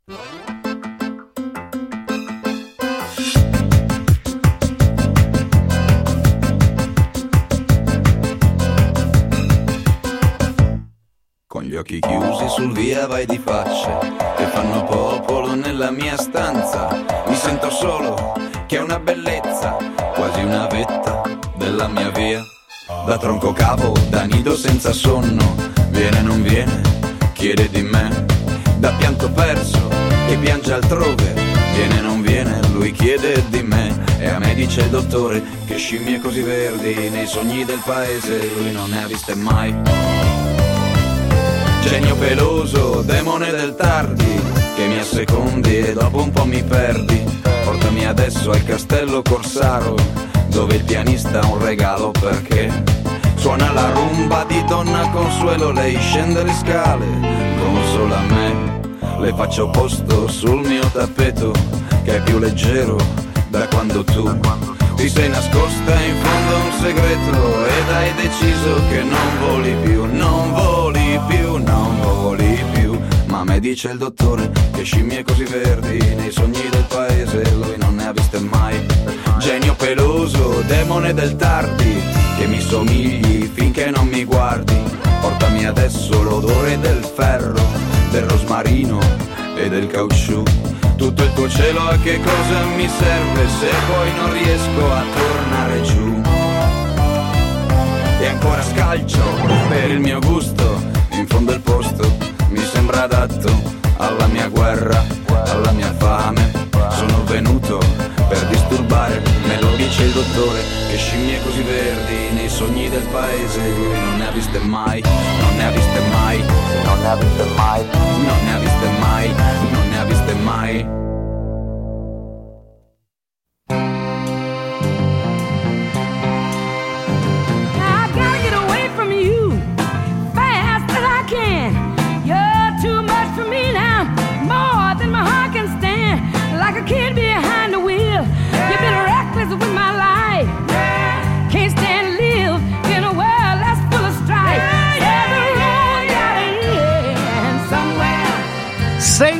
Con gli occhi chiusi sul via vai di facce che fanno popolo nella mia stanza. Mi sento solo, che è una bellezza, quasi una vetta della mia via. Da tronco cavo, da nido senza sonno, viene non viene, chiede di me. Da pianto perso, che piange altrove, viene non viene, lui chiede di me. E a me dice il dottore che scimmie così verdi nei sogni del paese lui non ne ha viste mai. Genio peloso, demone del tardi, che mi assecondi e dopo un po' mi perdi. Portami adesso al castello Corsaro, dove il pianista ha un regalo perché suona la rumba di Donna Consuelo. Lei scende le scale, consola me, le faccio posto sul mio tappeto, che è più leggero da quando tu ti sei nascosta in fondo a un segreto ed hai deciso che non voli più, non voli più, non voli più. Ma a me dice il dottore che scimmie così verdi nei sogni del paese lui non ne ha viste mai. Genio peloso, demone del tardi, che mi somigli finché non mi guardi. Portami adesso l'odore del ferro, del rosmarino e del caucciù. Tutto il tuo cielo a che cosa mi serve se poi non riesco a tornare giù. E ancora scalcio per il mio gusto, in fondo il posto mi sembra adatto alla mia guerra, alla mia fame. Sono venuto per disturbare, me lo dice il dottore, che scimmie così verdi nei sogni del paese lui non ne ha viste mai, non ne ha viste mai, non ne ha viste mai, non ne ha viste mai, non ne ha viste mai. Like a kid behind the wheel, you've been reckless with my life. Can't stand to live in a world that's full of strife. Every road gotta end somewhere.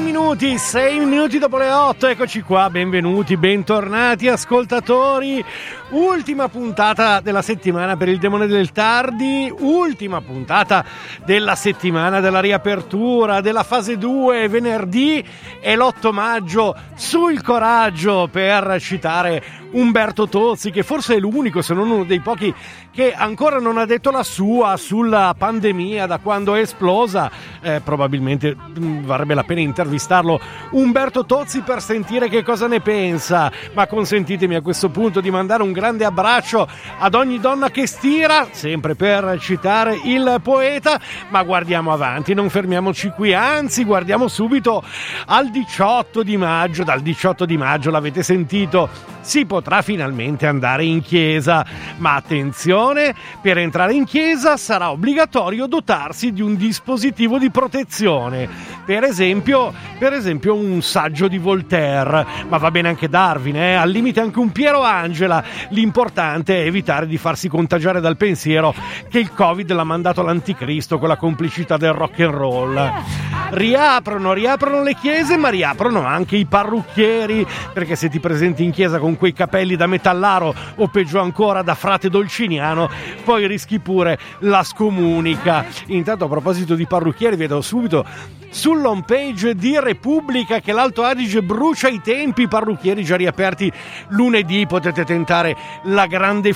6 minuti dopo le 8, eccoci qua, benvenuti, bentornati ascoltatori. Ultima puntata della settimana per il Demone del Tardi, ultima puntata della settimana della riapertura della fase 2, venerdì e l'8 maggio, sul coraggio, per citare Umberto Tozzi, che forse è l'unico, se non uno dei pochi, che ancora non ha detto la sua sulla pandemia da quando è esplosa. Probabilmente varrebbe la pena intervistarlo Umberto Tozzi per sentire che cosa ne pensa, ma consentitemi a questo punto di mandare un grande abbraccio ad ogni donna che stira, sempre per citare il poeta. Ma guardiamo avanti, non fermiamoci qui, anzi guardiamo subito al 18 di maggio. Dal 18 di maggio, l'avete sentito, si potrà finalmente andare in chiesa, ma attenzione, per entrare in chiesa sarà obbligatorio dotarsi di un dispositivo di protezione, per esempio un saggio di Voltaire, ma va bene anche Darwin, al limite anche un Piero Angela. L'importante è evitare di farsi contagiare dal pensiero che il Covid l'ha mandato l'anticristo con la complicità del rock and roll. Riaprono le chiese, ma riaprono anche i parrucchieri, perché se ti presenti in chiesa con quei capelli da metallaro o peggio ancora da frate dolciniano, poi rischi pure la scomunica. Intanto, a proposito di parrucchieri, vedo subito sull'home page di Repubblica che l'Alto Adige brucia i tempi, parrucchieri già riaperti lunedì, potete tentare la grande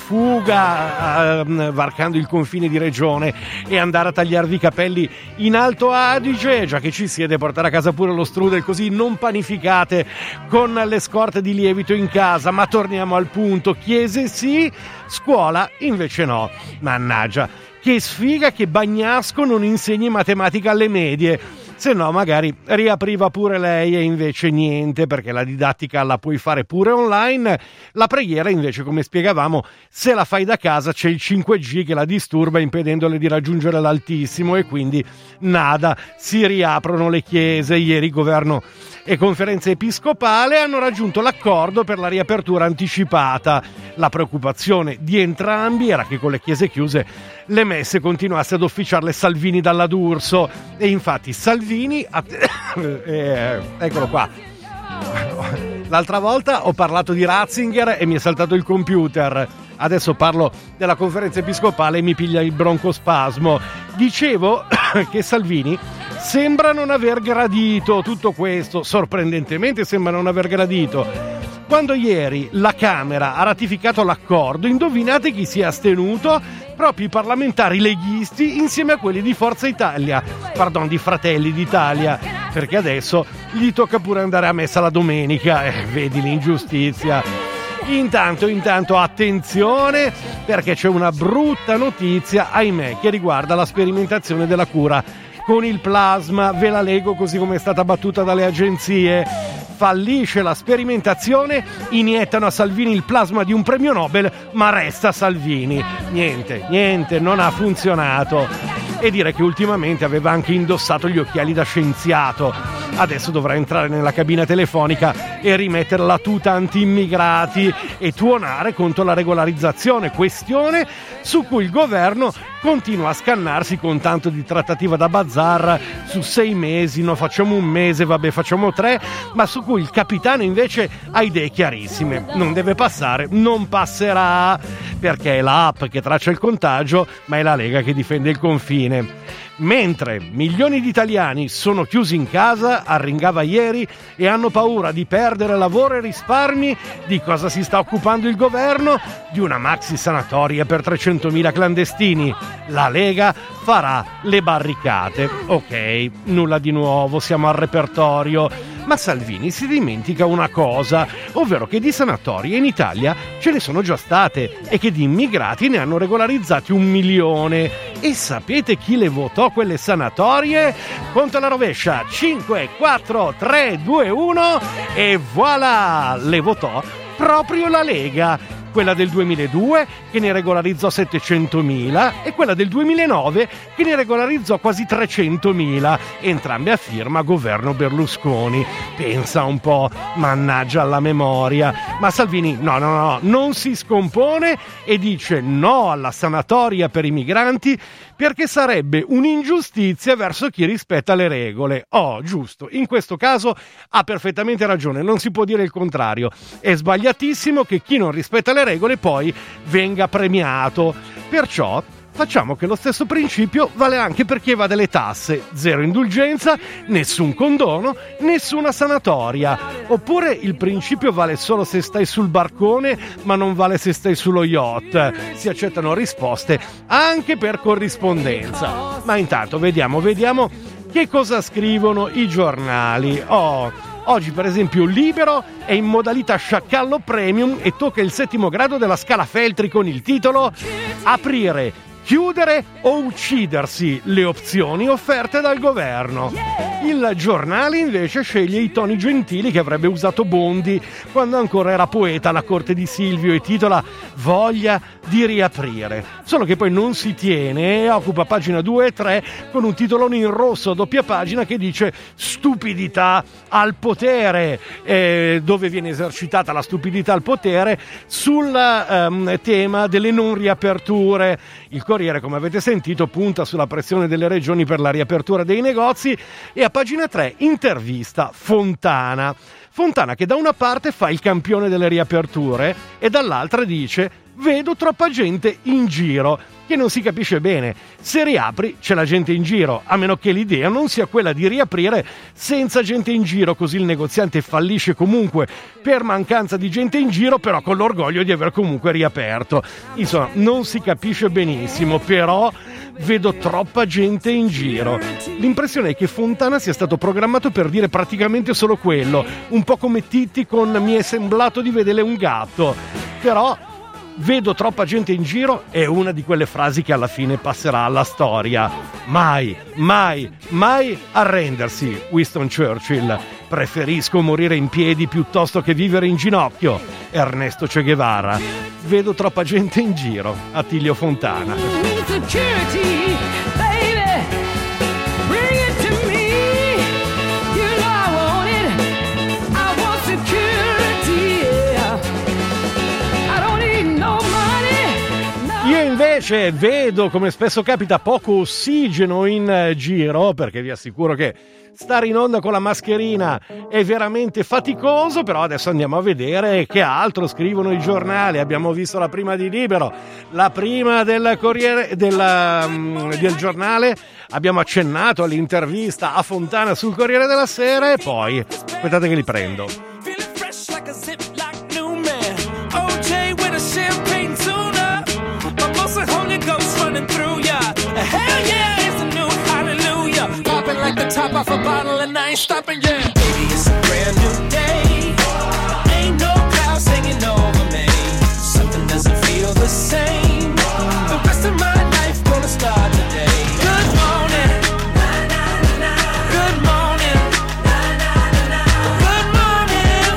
fuga varcando il confine di regione e andare a tagliarvi i capelli in Alto Adige, già che ci siete, portare a casa pure lo strudel, così non panificate con le scorte di lievito in casa. Ma torniamo al punto, chiese sì, scuola invece no. Mannaggia, che sfiga che Bagnasco non insegni matematica alle medie, se no magari riapriva pure lei, e invece niente, perché la didattica la puoi fare pure online. La preghiera invece, come spiegavamo, se la fai da casa c'è il 5G che la disturba impedendole di raggiungere l'altissimo, e quindi nada, si riaprono le chiese. Ieri il governo e Conferenza Episcopale hanno raggiunto l'accordo per la riapertura anticipata. La preoccupazione di entrambi era che con le chiese chiuse le messe continuasse ad officiarle Salvini dalla D'Urso, e infatti Salvini eccolo qua. L'altra volta ho parlato di Ratzinger e mi è saltato il computer. Adesso parlo della Conferenza Episcopale e mi piglia il broncospasmo. Dicevo che Salvini sembra non aver gradito tutto questo, sorprendentemente sembra non aver gradito. Quando ieri la Camera ha ratificato l'accordo, indovinate chi si è astenuto? Proprio i parlamentari leghisti insieme a quelli di Forza Italia, di Fratelli d'Italia, perché adesso gli tocca pure andare a messa la domenica, vedi l'ingiustizia. Intanto attenzione, perché c'è una brutta notizia, ahimè, che riguarda la sperimentazione della cura con il plasma. Ve la leggo così come è stata battuta dalle agenzie. Fallisce la sperimentazione, iniettano a Salvini il plasma di un premio Nobel, ma resta Salvini. Niente, non ha funzionato. E dire che ultimamente aveva anche indossato gli occhiali da scienziato. Adesso dovrà entrare nella cabina telefonica e rimettere la tuta anti-immigrati e tuonare contro la regolarizzazione, questione su cui il governo continua a scannarsi con tanto di trattativa da bazar su 6 mesi, no, facciamo un mese, vabbè, facciamo 3, ma su cui il capitano invece ha idee chiarissime. Non deve passare, non passerà, perché è l'app che traccia il contagio, ma è la Lega che difende il confine. Mentre milioni di italiani sono chiusi in casa, arringava ieri, e hanno paura di perdere lavoro e risparmi, di cosa si sta occupando il governo? Di una maxi sanatoria per 300.000 clandestini. La Lega farà le barricate. Ok, nulla di nuovo, siamo al repertorio. Ma Salvini si dimentica una cosa, ovvero che di sanatorie in Italia ce ne sono già state e che di immigrati ne hanno regolarizzati 1 milione. E sapete chi le votò quelle sanatorie? Conto alla rovescia, 5, 4, 3, 2, 1 e voilà! Le votò proprio la Lega. Quella del 2002 che ne regolarizzò 700.000 e quella del 2009 che ne regolarizzò quasi 300.000, entrambe a firma governo Berlusconi. Pensa un po', mannaggia alla memoria. Ma Salvini no, non si scompone e dice no alla sanatoria per i migranti perché sarebbe un'ingiustizia verso chi rispetta le regole. Oh, giusto, in questo caso ha perfettamente ragione, non si può dire il contrario. È sbagliatissimo che chi non rispetta le regole poi venga premiato. Perciò facciamo che lo stesso principio vale anche per chi evade le tasse. Zero indulgenza, nessun condono, nessuna sanatoria. Oppure il principio vale solo se stai sul barcone, ma non vale se stai sullo yacht. Si accettano risposte anche per corrispondenza. Ma intanto vediamo che cosa scrivono i giornali. Oggi per esempio Libero è in modalità sciacallo premium e tocca il 7° grado della scala Feltri con il titolo Aprire, chiudere o uccidersi, le opzioni offerte dal governo. Il giornale invece sceglie i toni gentili che avrebbe usato Bondi quando ancora era poeta alla corte di Silvio e titola Voglia di riaprire. Solo che poi non si tiene e occupa pagina 2 e 3 con un titolone in rosso a doppia pagina che dice stupidità al potere, dove viene esercitata la stupidità al potere sul tema delle non riaperture. Il Corriere, come avete sentito, punta sulla pressione delle regioni per la riapertura dei negozi e a pagina 3 intervista Fontana che da una parte fa il campione delle riaperture e dall'altra dice vedo troppa gente in giro, che non si capisce bene. Se riapri c'è la gente in giro, a meno che l'idea non sia quella di riaprire senza gente in giro, così il negoziante fallisce comunque per mancanza di gente in giro, però con l'orgoglio di aver comunque riaperto. Insomma, non si capisce benissimo, però vedo troppa gente in giro. L'impressione è che Fontana sia stato programmato per dire praticamente solo quello, un po' come Titti con mi è sembrato di vedere un gatto. Però vedo troppa gente in giro è una di quelle frasi che alla fine passerà alla storia. Mai arrendersi, Winston Churchill. Preferisco morire in piedi piuttosto che vivere in ginocchio, Ernesto Che Guevara. Vedo troppa gente in giro, Attilio Fontana. invece vedo, come spesso capita, poco ossigeno in giro, perché vi assicuro che stare in onda con la mascherina è veramente faticoso. Però adesso andiamo a vedere che altro scrivono i giornali. Abbiamo visto la prima di Libero, la prima del Corriere del Giornale, abbiamo accennato all'intervista a Fontana sul Corriere della Sera e poi aspettate che li prendo. Like the top off a bottle and I ain't stopping, yeah. Baby, it's a brand new day. Ain't no clouds hanging over me. Something doesn't feel the same. The rest of my life gonna start today. Good morning. Good morning. Good morning.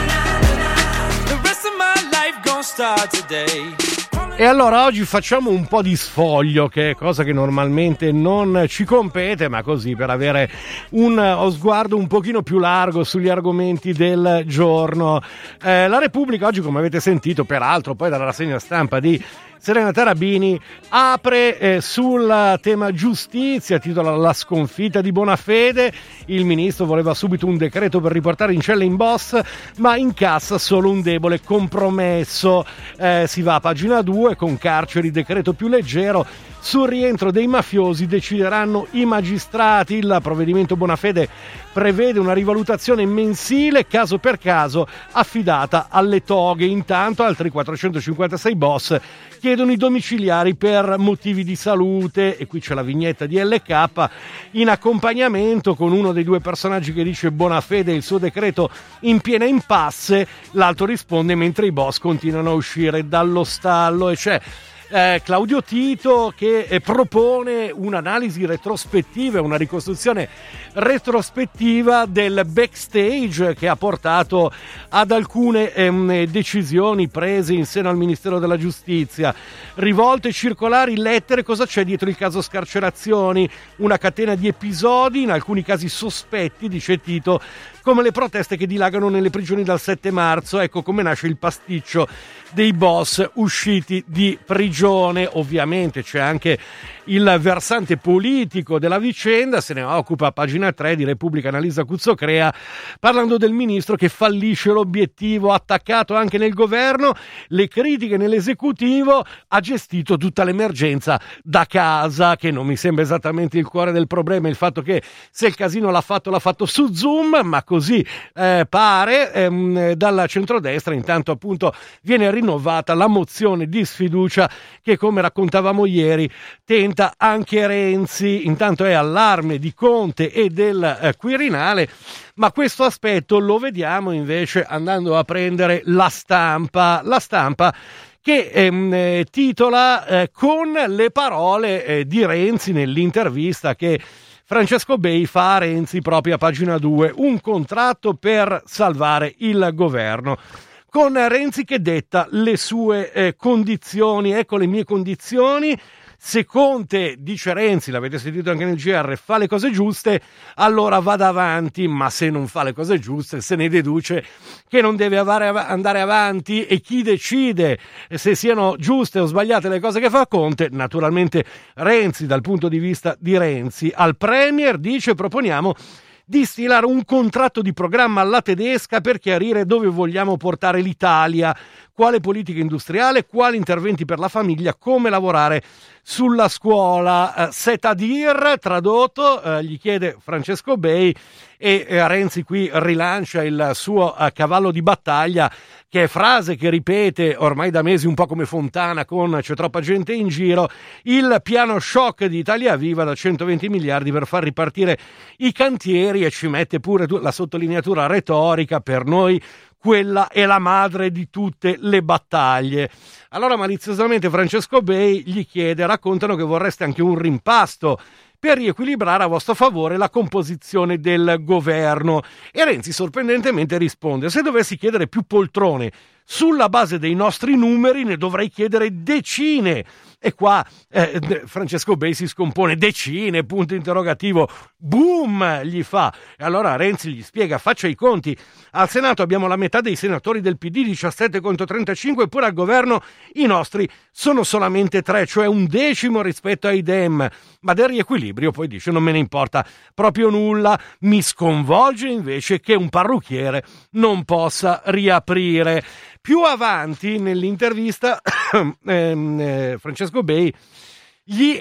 The rest of my life gonna start today. E allora oggi facciamo un po' di sfoglio, che è cosa che normalmente non ci compete, ma così per avere uno sguardo un pochino più largo sugli argomenti del giorno. La Repubblica oggi, come avete sentito peraltro poi dalla rassegna stampa di Serena Tarabini, apre sul tema giustizia, titola La sconfitta di Bonafede. Il ministro voleva subito un decreto per riportare in cella in boss, ma incassa solo un debole compromesso. Si va a pagina 2 con carceri, decreto più leggero. Sul rientro dei mafiosi decideranno i magistrati. Il provvedimento Bonafede prevede una rivalutazione mensile caso per caso affidata alle toghe. Intanto altri 456 boss chiedono i domiciliari per motivi di salute, e qui c'è la vignetta di LK in accompagnamento con uno dei due personaggi che dice Bonafede il suo decreto in piena impasse. L'altro risponde mentre i boss continuano a uscire dallo stallo, e c'è Claudio Tito che propone un'analisi retrospettiva, una ricostruzione retrospettiva del backstage che ha portato ad alcune decisioni prese in seno al Ministero della Giustizia. Rivolte, circolari, lettere, cosa c'è dietro il caso scarcerazioni? Una catena di episodi, in alcuni casi sospetti, dice Tito, come le proteste che dilagano nelle prigioni dal 7 marzo. Ecco come nasce il pasticcio dei boss usciti di prigione. Ovviamente c'è anche il versante politico della vicenda, se ne occupa a pagina 3 di Repubblica Annalisa Cuzzocrea, parlando del ministro che fallisce l'obiettivo, attaccato anche nel governo, le critiche nell'esecutivo, ha gestito tutta l'emergenza da casa, che non mi sembra esattamente il cuore del problema, il fatto che se il casino l'ha fatto su Zoom, ma così pare. Dalla centrodestra intanto appunto viene rinnovata la mozione di sfiducia che, come raccontavamo ieri, tenta anche Renzi. Intanto è allarme di Conte e del Quirinale, ma questo aspetto lo vediamo invece andando a prendere la stampa che titola con le parole di Renzi nell'intervista che Francesco Bei fa a Renzi proprio a pagina 2, un contratto per salvare il governo. Con Renzi che detta le sue condizioni. Ecco le mie condizioni: se Conte, dice Renzi, l'avete sentito anche nel GR, fa le cose giuste, allora vada avanti, ma se non fa le cose giuste se ne deduce che non deve andare avanti. E chi decide se siano giuste o sbagliate le cose che fa Conte? Naturalmente Renzi. Dal punto di vista di Renzi, al Premier dice: proponiamo di stilare un contratto di programma alla tedesca per chiarire dove vogliamo portare l'Italia, quale politica industriale, quali interventi per la famiglia, come lavorare sulla scuola. C'est-à-dire, tradotto, gli chiede Francesco Bei, e Renzi qui rilancia il suo cavallo di battaglia, che è frase che ripete ormai da mesi un po' come Fontana con C'è troppa gente in giro: il piano shock di Italia Viva da 120 miliardi per far ripartire i cantieri, e ci mette pure la sottolineatura retorica: per noi quella è la madre di tutte le battaglie. Allora maliziosamente Francesco Bei gli chiede: raccontano che vorreste anche un rimpasto per riequilibrare a vostro favore la composizione del governo. E Renzi sorprendentemente risponde: se dovessi chiedere più poltrone sulla base dei nostri numeri ne dovrei chiedere decine. E qua Francesco Bei si scompone, decine, punto interrogativo, boom, gli fa. E allora Renzi gli spiega, faccia i conti, al Senato abbiamo la metà dei senatori del PD, 17 contro 35, eppure al governo i nostri sono solamente 3, cioè 1/10 rispetto ai Dem. Ma del riequilibrio poi dice non me ne importa proprio nulla, mi sconvolge invece che un parrucchiere non possa riaprire. Più avanti nell'intervista Francesco Bei gli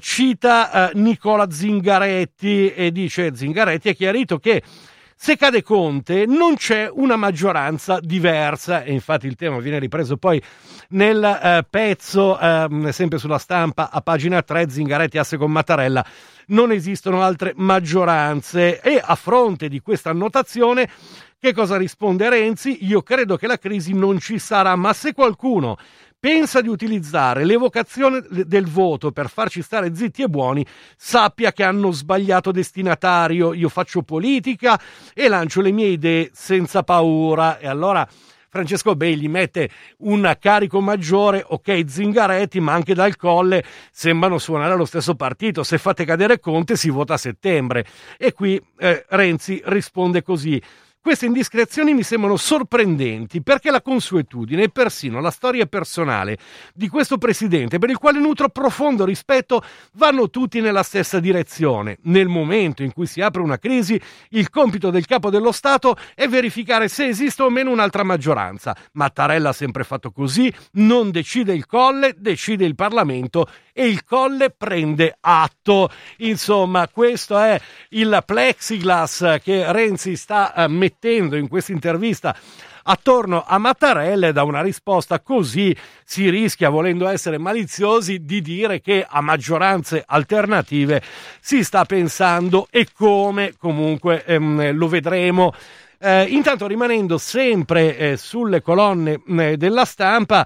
cita Nicola Zingaretti e dice: Zingaretti ha chiarito che se cade Conte non c'è una maggioranza diversa, e infatti il tema viene ripreso poi nel pezzo sempre sulla Stampa a pagina 3, Zingaretti asse con Mattarella, non esistono altre maggioranze. E a fronte di questa annotazione che cosa risponde Renzi? Io credo che la crisi non ci sarà, ma se qualcuno pensa di utilizzare l'evocazione del voto per farci stare zitti e buoni, sappia che hanno sbagliato destinatario. Io faccio politica e lancio le mie idee senza paura. E allora Francesco Bei gli mette un carico maggiore, ok Zingaretti, ma anche Dal Colle sembrano suonare allo stesso partito, se fate cadere Conte si vota a settembre. E qui Renzi risponde così: queste indiscrezioni mi sembrano sorprendenti perché la consuetudine e persino la storia personale di questo presidente, per il quale nutro profondo rispetto, vanno tutti nella stessa direzione. Nel momento in cui si apre una crisi, il compito del capo dello Stato è verificare se esiste o meno un'altra maggioranza. Mattarella ha sempre fatto così, non decide il Colle, decide il Parlamento e il Colle prende atto. Insomma, questo è il plexiglass che Renzi sta mettendo in questa intervista attorno a Mattarella, e da una risposta così si rischia, volendo essere maliziosi, di dire che a maggioranze alternative si sta pensando, e come comunque lo vedremo. Intanto, rimanendo sempre sulle colonne della Stampa,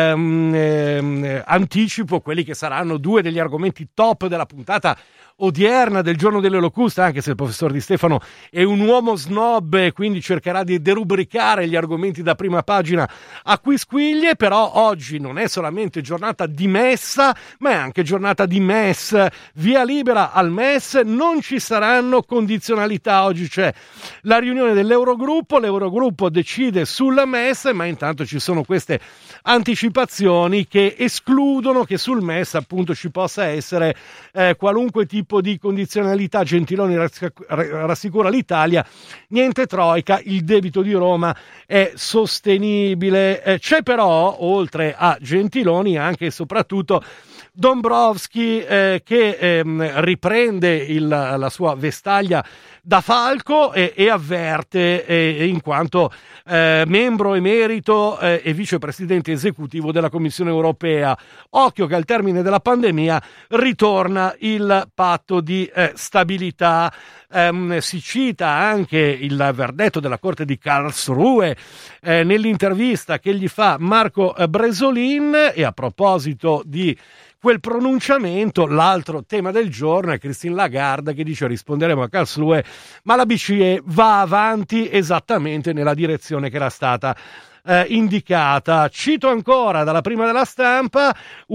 anticipo quelli che saranno due degli argomenti top della puntata odierna del giorno delle locuste, anche se il professor Di Stefano è un uomo snob e quindi cercherà di derubricare gli argomenti da prima pagina a quisquiglie. Però oggi non è solamente giornata di messa, ma è anche giornata di MES, via libera al MES, non ci saranno condizionalità. Oggi c'è la riunione dell'Eurogruppo, l'Eurogruppo decide sul MES, ma intanto ci sono queste anticipazioni che escludono che sul MES appunto ci possa essere qualunque tipo di condizionalità. Gentiloni rassicura l'Italia, niente troica, il debito di Roma è sostenibile. C'è però, oltre a Gentiloni, anche e soprattutto Dombrovskis che riprende la sua vestaglia da falco e avverte, in quanto membro emerito e vicepresidente esecutivo della Commissione europea, occhio che al termine della pandemia ritorna il patto di stabilità. Si cita anche il verdetto della Corte di Karlsruhe nell'intervista che gli fa Marco Bresolin. E a proposito di quel pronunciamento, l'altro tema del giorno è Christine Lagarde che dice: risponderemo a Karlsruhe, ma la BCE va avanti esattamente nella direzione che era stata indicata. Cito ancora dalla prima della Stampa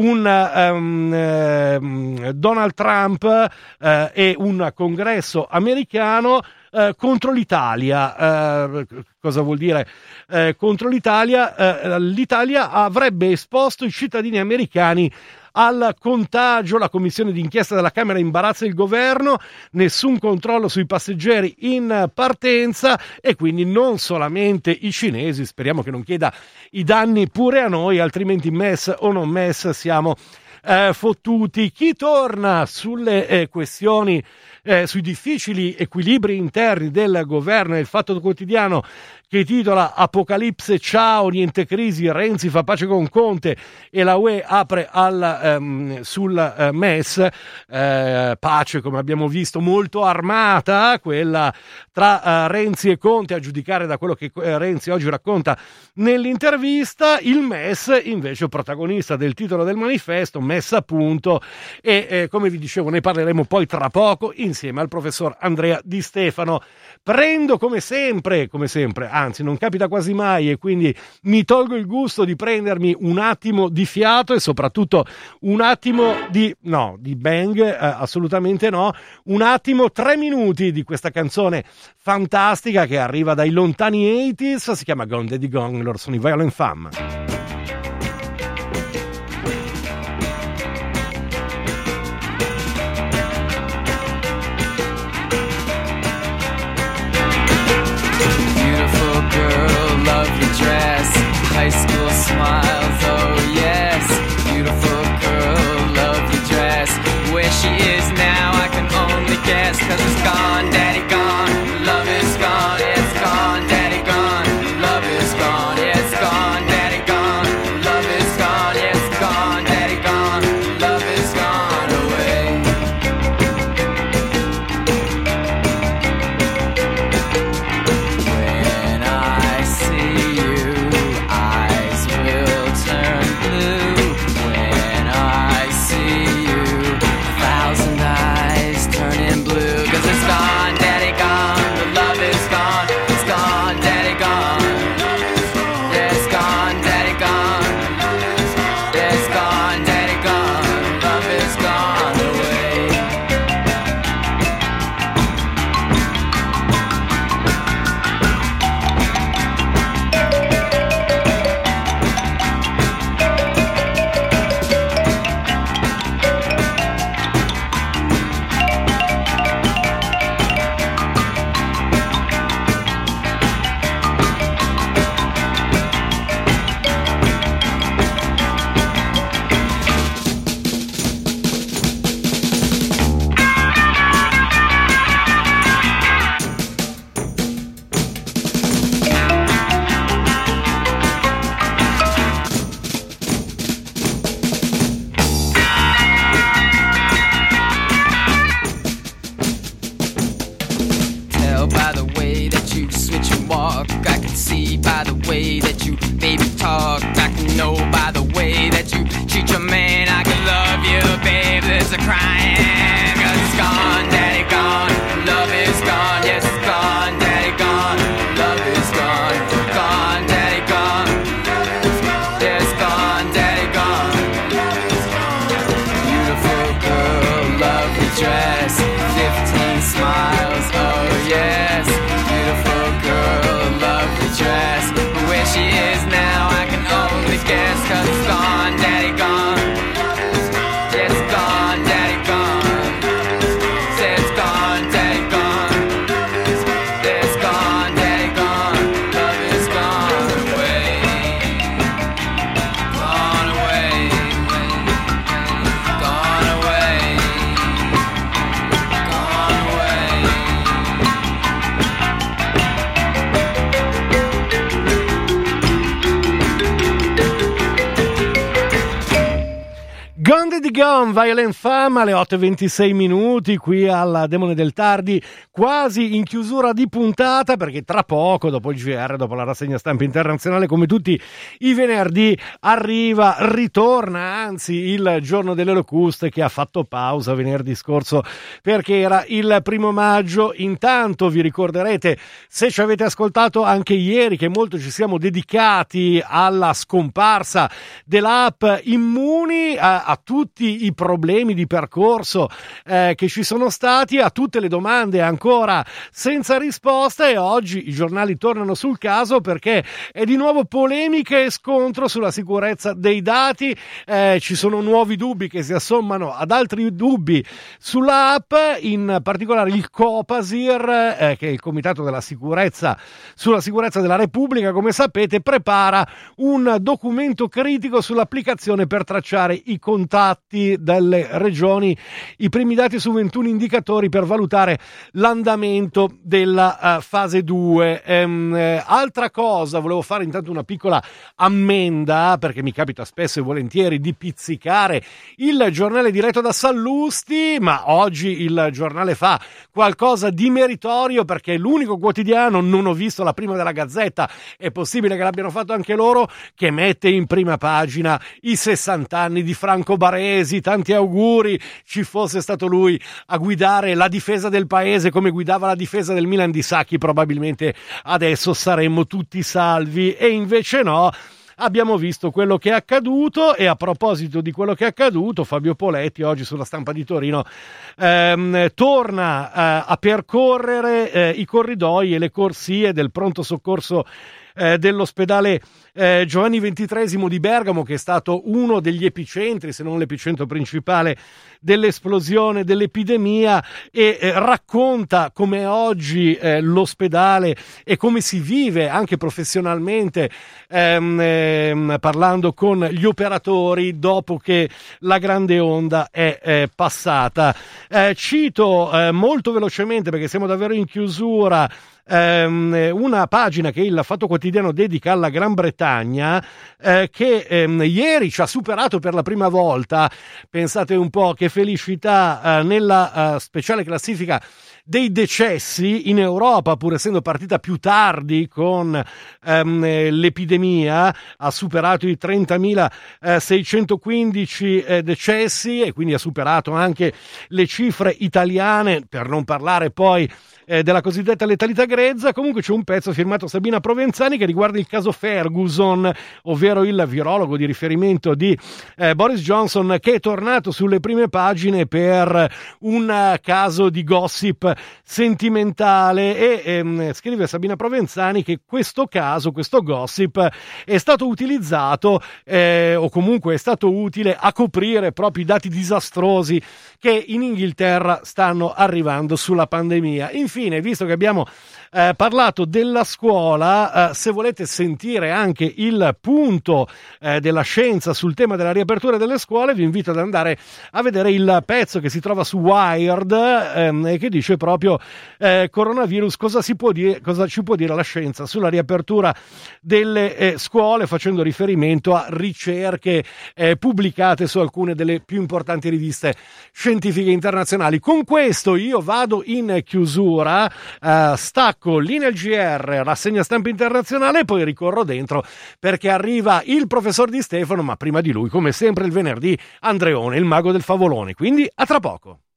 Donald Trump e un congresso americano contro l'Italia. Cosa vuol dire contro l'Italia? L'Italia avrebbe esposto i cittadini americani al contagio. La commissione d'inchiesta della Camera imbarazza il governo, nessun controllo sui passeggeri in partenza, e quindi non solamente i cinesi. Speriamo che non chieda i danni pure a noi, altrimenti MES o non MES siamo fottuti. Chi torna sulle questioni, sui difficili equilibri interni del governo, è il Fatto Quotidiano che titola Apocalipse, ciao, niente crisi, Renzi fa pace con Conte e la UE apre sul MES. Pace, come abbiamo visto, molto armata, quella tra Renzi e Conte, a giudicare da quello che Renzi oggi racconta nell'intervista. Il MES invece protagonista del titolo del manifesto, messa a punto e come vi dicevo ne parleremo poi tra poco insieme al professor Andrea Di Stefano. Prendo come sempre, anzi non capita quasi mai e quindi mi tolgo il gusto di prendermi un attimo di fiato e soprattutto un attimo di bang, assolutamente no, un attimo, 3 minuti di questa canzone fantastica che arriva dai lontani 80s, si chiama Gone Daddy Gone, loro sono i Violent Femmes. High school smiles, oh yes. Beautiful girl, lovely dress. Where she is now, I can only guess. 'Cause it's gone, daddy gone. Love is gone, yeah, it's gone, daddy gone. Love is gone, yeah, it's gone, daddy gone. Love is gone, yeah, it's gone, daddy gone. Love is gone away. When I see you, eyes will turn blue. When I see you, 1,000 eyes turning blue. 'Cause it's gone, daddy gone. The love is gone. It's gone, daddy gone. Yeah, it's gone, daddy gone. Yeah, it's gone, daddy gone. Love is gone away. Tell by the way that you switch and walk. I can see by the way that you baby talk. I can know by the way that you treat your man. I can love you, babe. There's a crying. 'Cause it's gone, daddy gone. Love is gone. Yes, it's gone, daddy gone. Love is gone. Gone, daddy gone. Yeah, it's gone, daddy gone. Beautiful girl, lovely dress. 15 smiles, oh yes. Beautiful girl, lovely dress. But where she is now, I can only guess. 'Cause it's gone, daddy gone. Yeah, it's gone, daddy gone. Say it's gone, daddy gone. Yeah, it's gone, daddy gone. Love is gone away. Gone away. Gone away. Gone away. Gone Daddy Gone, Violent Femmes, alle 8:26 minuti qui al Demone del Tardi, quasi in chiusura di puntata perché tra poco, dopo il GR, dopo la rassegna stampa internazionale, come tutti i venerdì, ritorna anzi il giorno delle locuste che ha fatto pausa venerdì scorso perché era il 1 maggio. Intanto vi ricorderete, se ci avete ascoltato anche ieri, che molto ci siamo dedicati alla scomparsa dell'app Immuni, a tutti i problemi di percorso che ci sono stati, a tutte le domande ancora senza risposta, e oggi i giornali tornano sul caso perché è di nuovo polemica e scontro sulla sicurezza dei dati. Ci sono nuovi dubbi che si assommano ad altri dubbi sulla app, in particolare il Copasir, che è il Comitato della Sicurezza sulla Sicurezza della Repubblica, come sapete, prepara un documento critico sull'applicazione per tracciare i contatti delle regioni, i primi dati su 21 indicatori per valutare l'andamento della fase 2. Altra cosa, volevo fare intanto una piccola ammenda, perché mi capita spesso e volentieri di pizzicare il giornale diretto da Sallusti, ma oggi il giornale fa qualcosa di meritorio perché è l'unico quotidiano, non ho visto la prima della Gazzetta, è possibile che l'abbiano fatto anche loro, che mette in prima pagina i 60 anni di Franco Baresi. Borghesi, tanti auguri, ci fosse stato lui a guidare la difesa del paese come guidava la difesa del Milan di Sacchi, probabilmente adesso saremmo tutti salvi, e invece no. Abbiamo visto quello che è accaduto, e a proposito di quello che è accaduto, Fabio Poletti oggi sulla Stampa di Torino torna a percorrere i corridoi e le corsie del pronto soccorso dell'ospedale Giovanni XXIII di Bergamo, che è stato uno degli epicentri, se non l'epicentro principale dell'esplosione dell'epidemia, e racconta come oggi l'ospedale e come si vive anche professionalmente, parlando con gli operatori dopo che la grande onda è passata. Cito molto velocemente, perché siamo davvero in chiusura, una pagina che il Fatto Quotidiano dedica alla Gran Bretagna, che ieri ci ha superato per la prima volta, pensate un po' che felicità, nella speciale classifica dei decessi in Europa, pur essendo partita più tardi con l'epidemia. Ha superato i 30.615 decessi, e quindi ha superato anche le cifre italiane, per non parlare poi della cosiddetta letalità grezza. Comunque c'è un pezzo firmato Sabina Provenzani che riguarda il caso Ferguson, ovvero il virologo di riferimento di Boris Johnson, che è tornato sulle prime pagine per un caso di gossip sentimentale, e scrive Sabina Provenzani che questo caso, questo gossip, è stato utilizzato o comunque è stato utile a coprire proprio i dati disastrosi che in Inghilterra stanno arrivando sulla pandemia. Infine, visto che abbiamo parlato della scuola, se volete sentire anche il punto della scienza sul tema della riapertura delle scuole, vi invito ad andare a vedere il pezzo che si trova su Wired, che dice proprio coronavirus, cosa ci può dire la scienza sulla riapertura delle scuole, facendo riferimento a ricerche pubblicate su alcune delle più importanti riviste scientifiche internazionali. Con questo io vado in chiusura, stacco linea al GR, rassegna stampa internazionale, e poi ricorro dentro perché arriva il professor Di Stefano, ma prima di lui, come sempre il venerdì, Andreone, il mago del favolone. Quindi a tra poco.